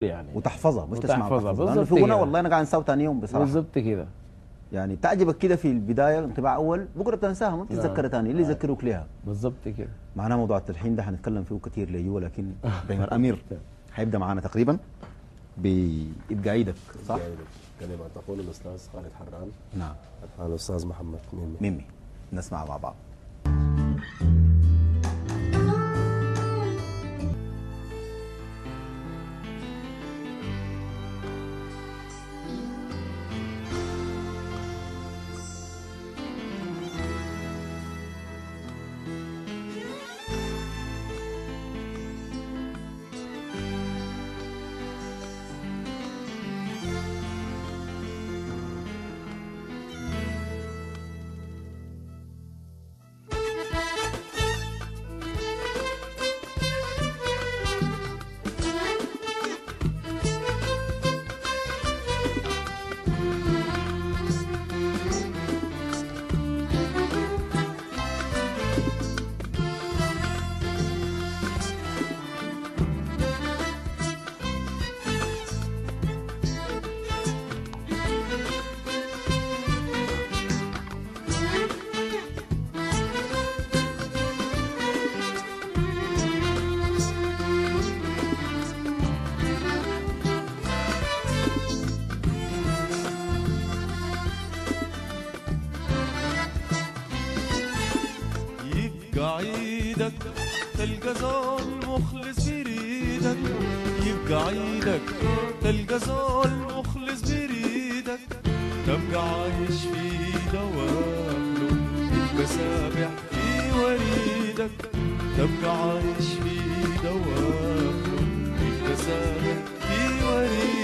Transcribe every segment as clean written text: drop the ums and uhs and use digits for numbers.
يعني وتحفظها مش تسمعها وتحفظها وتحفظها، لانه بالظبط في غنى كده. والله انا قاعد انساه ثاني يوم بصراحه. بالظبط كده. يعني بتعجبك كده في البدايه انطباع اول، بكره بتنساها ما بتتذكرها ثاني، اللي يذكروك ليها. بالظبط كده. معنا موضوع التلحين ده حنتكلم فيه كثير ليو، لكن دايما امير حيبدا معنا تقريبا بيبقى عيدك، صح؟ كلمة تقول الأستاذ خالد حران. نعم. الحان الأستاذ محمد ميمي. ميمي نسمع مع بعض. عيدك تلقى زول مخلص بريدك، يبقى عيدك تلقى زول مخلص بريدك، تبقى عايش في دوامه، يبقى سابح في وريدك، تبقى عايش في دوامه، يبقى سابح في وريدك.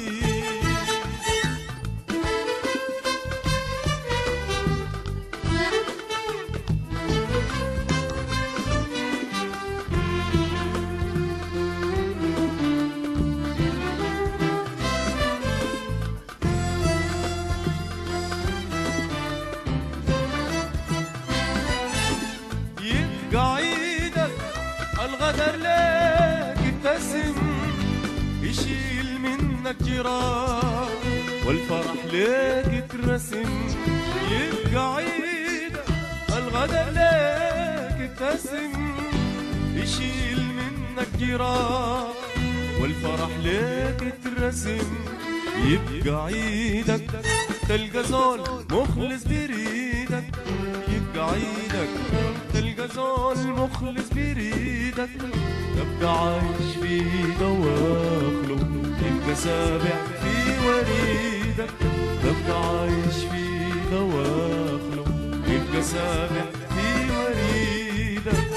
الغدر لك ابتسم يشيل منك جراح، والفرح لك اترسم يبقى عيدك. الغدر لك ابتسم يشيل منك جراح، والفرح لك اترسم يبقى عيدك. تلقى زول مخلص بريدك، يبقى عيدك. تلقى زول مخلص بريدك، تبقى عايش في دواخله، تبقى سابح في وريدك، تبقى عايش في دواخله، تبقى سابح في وريدك.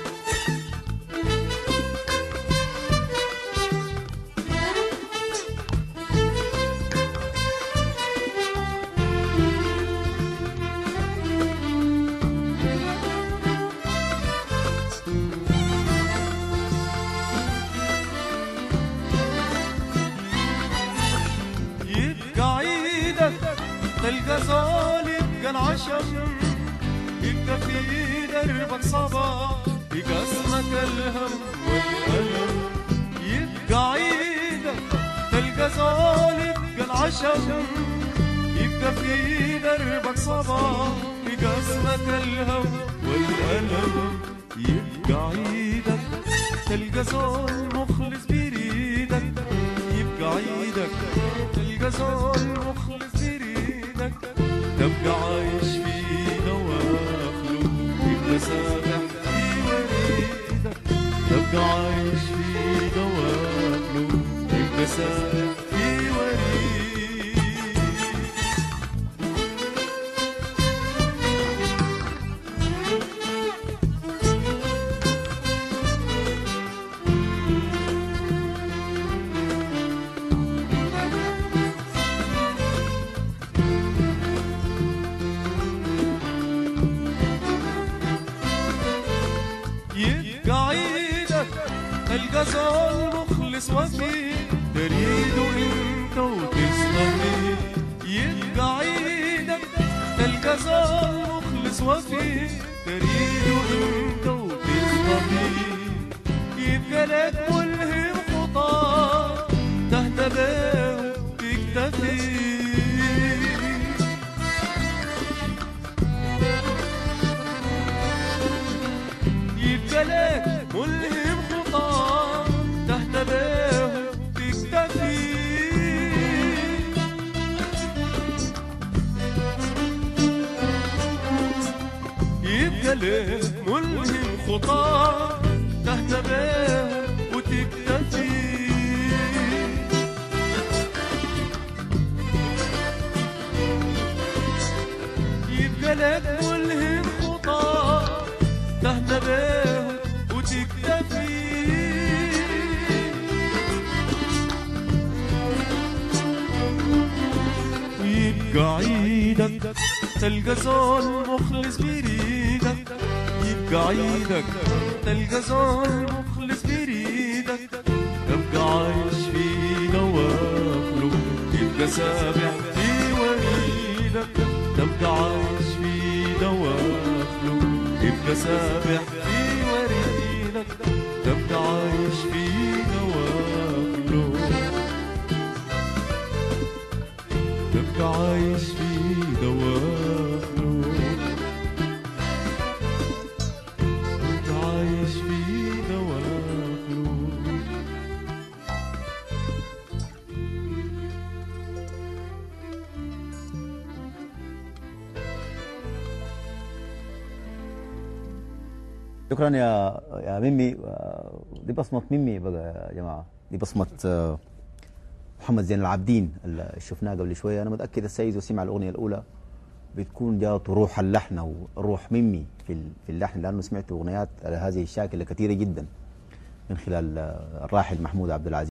تلقى زول يبقى العشم، يبقى في دربك صبا، يبقى اسمك الهم والألم، يبقى عيدك. تلقى زول يبقى العشم، يبقى في دربك صبا، يبقى اسمك الهم والألم، يبقى عيدك. تلقى زول مخلص بريدك، يبقى عيدك. تلقى زول مخلص بريدك، تبقى عايش في دواخله، يبقى سابح في وريدك، تبقى عايش في دواخله، يبقى سابح في وريدك. تلقى زول مخلص وفي، تريده انت وتسمع، يبقى عيدك. تلقى زول مخلص وفي، تريده انت وتسمع، يبقى لك ملهم خطاك، له ملهم خطاه تهدى بيهم وتكتفي. يبقى لك ملهم خطاه تهدى بيهم وتكتفي. ويبقى عيدك تلقى زول مخلص بريدك. يبقى عيدك تلقى زول مخلص بريدك. تبقى عايش في نوافله يبقى سابح في وريدك. تبقى عايش في نوافله يبقى سابح في وريدك. تبقى عايش في نوافله تبقى عايش في نوافله تبقى عايش في نوافله. شكرا يا ميمي. دي بصمة ميمي بقى يا جماعة، دي بصمة محمد زين العابدين اللي شفناه قبل شوية. أنا متأكد السيد وسمع الأغنية الأولى بتكون جاته روح اللحن وروح ميمي في اللحن، لأنه سمعت أغنيات على هذه الشاكلة كثيرة جدا من خلال الراحل محمود عبد العزيز.